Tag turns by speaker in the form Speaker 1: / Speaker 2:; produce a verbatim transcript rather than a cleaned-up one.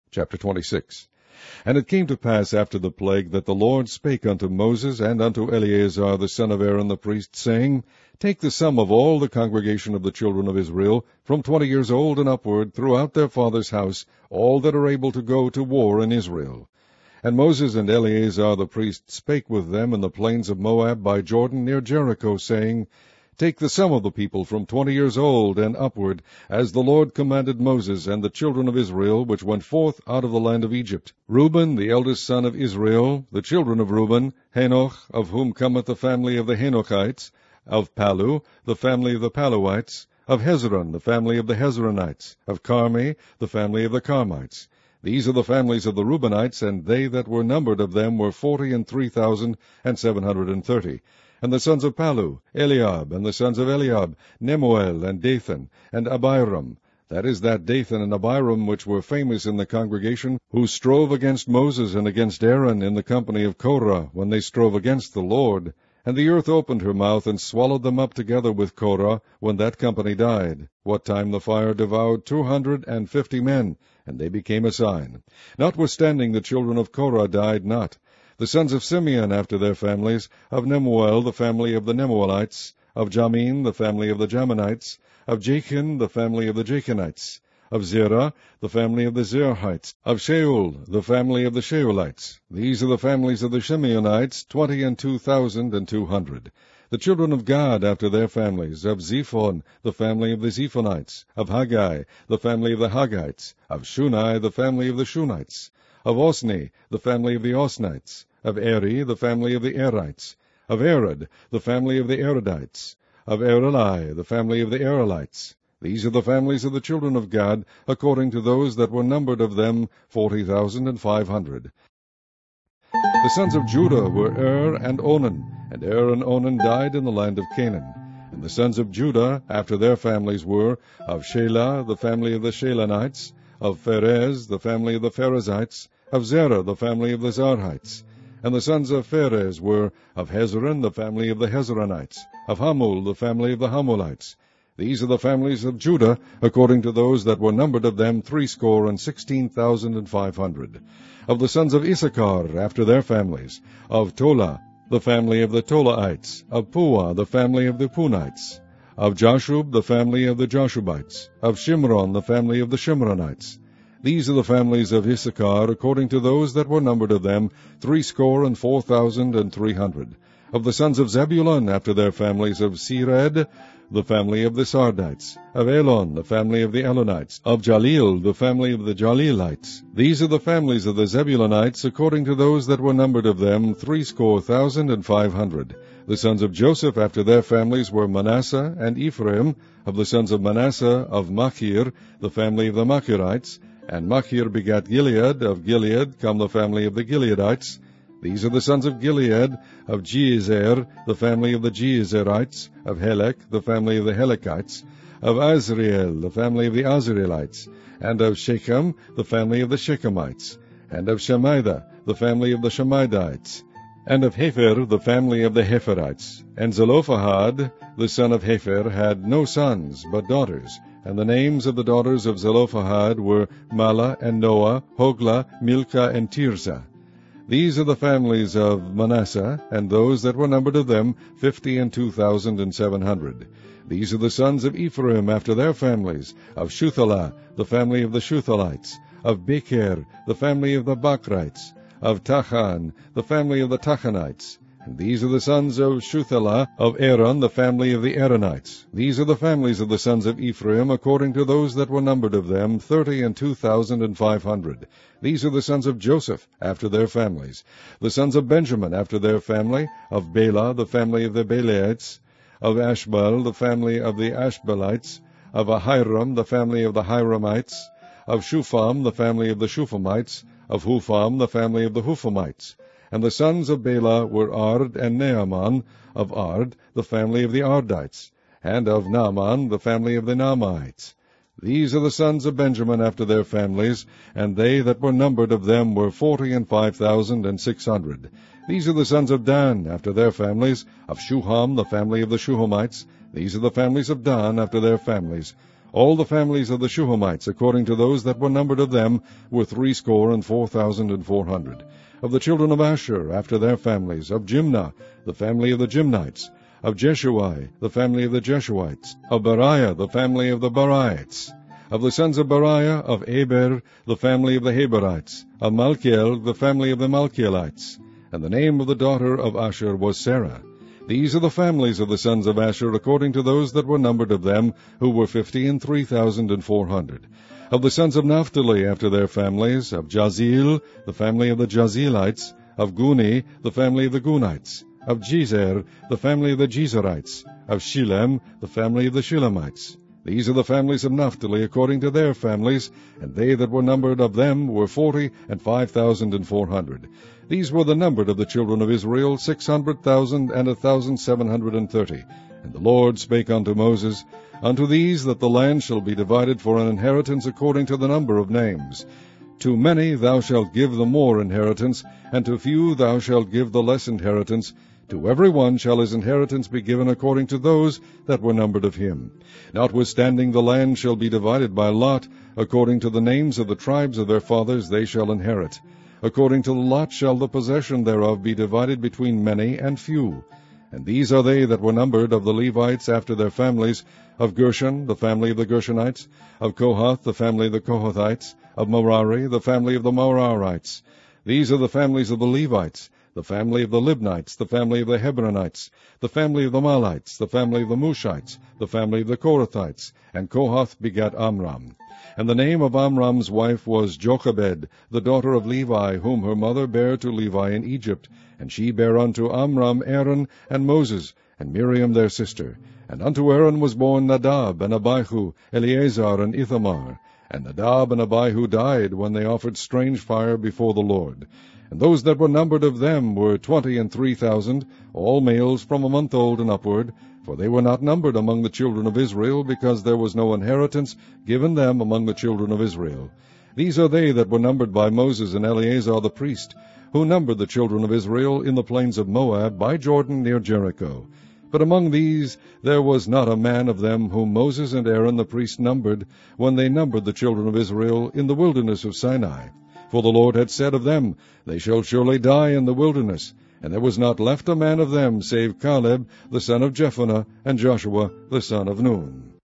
Speaker 1: Chapter twenty-six. And it came to pass after the plague that the Lord spake unto Moses and unto Eleazar the son of Aaron the priest, saying, Take the sum of all the congregation of the children of Israel, from twenty years old and upward, throughout their father's house, all that are able to go to war in Israel. And Moses and Eleazar the priest spake with them in the plains of Moab by Jordan near Jericho, saying, Take the sum of the people from twenty years old and upward, as the Lord commanded Moses and the children of Israel, which went forth out of the land of Egypt. Reuben, the eldest son of Israel, the children of Reuben, Hanoch, of whom cometh the family of the Hanochites, of Palu, the family of the Paluites, of Hezron, the family of the Hezronites, of Carmi, the family of the Carmites. These are the families of the Reubenites, and they that were numbered of them were forty and three thousand and seven hundred and thirty. And the sons of Palu, Eliab, and the sons of Eliab, Nemuel, and Dathan, and Abiram. That is that Dathan and Abiram which were famous in the congregation, who strove against Moses and against Aaron in the company of Korah, when they strove against the Lord. And the earth opened her mouth, and swallowed them up together with Korah, when that company died, what time the fire devoured two hundred and fifty men, and they became a sign. Notwithstanding the children of Korah died not. The sons of Simeon after their families, of Nemuel the family of the Nemuelites, of Jamin the family of the Jaminites, of Jachin the family of the Jachinites, of Zerah the family of the Zerahites, of Shaul the family of the Shaulites. These are the families of the Simeonites, twenty and two thousand and two hundred. The children of Gad after their families, of Zephon the family of the Zephonites, of Haggai the family of the Haggites, of Shunai the family of the Shunites, of Osni the family of the Osnites, of Eri the family of the Erites, of Arad the family of the Aradites, of Areli the family of the Arelites. These are the families of the children of Gad, according to those that were numbered of them, forty thousand and five hundred. The sons of Judah were Er and Onan, and Er and Onan died in the land of Canaan. And the sons of Judah after their families were, of Shelah the family of the Shelanites, of Pharez the family of the Pharezites, of Zerah the family of the Zarhites. And the sons of Pharez were, of Hezron the family of the Hezronites, of Hamul the family of the Hamulites. These are the families of Judah, according to those that were numbered of them, threescore and sixteen thousand and five hundred. Of the sons of Issachar after their families, of Tola the family of the Tolaites, of Puah the family of the Punites, of Jashub the family of the Jashubites, of Shimron the family of the Shimronites. These are the families of Issachar, according to those that were numbered of them, threescore and four thousand and three hundred. Of the sons of Zebulun after their families, of Sered the family of the Sardites, of Elon the family of the Elonites, of Jalil the family of the Jalilites. These are the families of the Zebulunites, according to those that were numbered of them, threescore thousand and five hundred. The sons of Joseph after their families were Manasseh and Ephraim. Of the sons of Manasseh, of Machir the family of the Machirites, and Machir begat Gilead. Of Gilead come the family of the Gileadites. These are the sons of Gilead, of Jeezer, the family of the Jeezerites, of Helek, the family of the Helekites, of Azriel, the family of the Azrielites, and of Shechem, the family of the Shechemites, and of Shemida, the family of the Shemidites, and of Hepher, the family of the Hepherites. And Zelophehad, the son of Hepher, had no sons, but daughters. And the names of the daughters of Zelophehad were Mala and Noah, Hoglah, Milcah, and Tirzah. These are the families of Manasseh, and those that were numbered of them, fifty and two thousand and seven hundred. These are the sons of Ephraim after their families, of Shuthelah, the family of the Shuthalites, of Becher, the family of the Bakrites, of Tachan, the family of the Tachanites. And these are the sons of Shuthelah, of Aaron, the family of the Aaronites. These are the families of the sons of Ephraim, according to those that were numbered of them, thirty and two thousand and five hundred. These are the sons of Joseph, after their families. The sons of Benjamin, after their family, of Bela, the family of the Belaites, of Ashbel, the family of the Ashbelites, of Ahiram, the family of the Hiramites, of Shupham, the family of the Shuphamites, of Hupham, the family of the Huphamites. And the sons of Bela were Ard and Naaman, of Ard, the family of the Ardites, and of Naaman, the family of the Naamites. These are the sons of Benjamin after their families, and they that were numbered of them were forty and five thousand and six hundred. These are the sons of Dan after their families, of Shuham, the family of the Shuhamites. These are the families of Dan after their families. All the families of the Shuhamites, according to those that were numbered of them, were threescore and four thousand and four hundred. Of the children of Asher, after their families, of Jimnah, the family of the Jimnites, of Jeshuai, the family of the Jeshuites, of Beriah, the family of the Beriites, of the sons of Beriah, of Eber, the family of the Heberites, of Malchiel, the family of the Malchielites. And the name of the daughter of Asher was Sarah. These are the families of the sons of Asher, according to those that were numbered of them, who were fifty and three thousand and four hundred. Of the sons of Naphtali, after their families, of Jazeel, the family of the Jazeelites, of Guni, the family of the Gunites, of Jezer, the family of the Jezerites, of Shilem, the family of the Shilemites. These are the families of Naphtali, according to their families, and they that were numbered of them were forty and five thousand and four hundred. These were the numbered of the children of Israel, six hundred thousand and a thousand seven hundred and thirty. And the Lord spake unto Moses, Unto these that the land shall be divided for an inheritance according to the number of names. To many thou shalt give the more inheritance, and to few thou shalt give the less inheritance. To every one shall his inheritance be given according to those that were numbered of him. Notwithstanding the land shall be divided by lot, according to the names of the tribes of their fathers they shall inherit. According to the lot shall the possession thereof be divided between many and few. And these are they that were numbered of the Levites after their families, of Gershon, the family of the Gershonites, of Kohath, the family of the Kohathites, of Merari, the family of the Merarites. These are the families of the Levites, the family of the Libnites, the family of the Hebronites, the family of the Malites, the family of the Mushites, the family of the Korathites. And Kohath begat Amram. And the name of Amram's wife was Jochebed, the daughter of Levi, whom her mother bare to Levi in Egypt. And she bare unto Amram Aaron and Moses, and Miriam their sister. And unto Aaron was born Nadab, and Abihu, Eleazar, and Ithamar. And Nadab and Abihu died when they offered strange fire before the Lord. And those that were numbered of them were twenty and three thousand, all males from a month old and upward, for they were not numbered among the children of Israel, because there was no inheritance given them among the children of Israel. These are they that were numbered by Moses and Eleazar the priest, who numbered the children of Israel in the plains of Moab by Jordan near Jericho. But among these there was not a man of them whom Moses and Aaron the priest numbered, when they numbered the children of Israel in the wilderness of Sinai. For the Lord had said of them, They shall surely die in the wilderness. And there was not left a man of them, save Caleb the son of Jephunneh, and Joshua the son of Nun.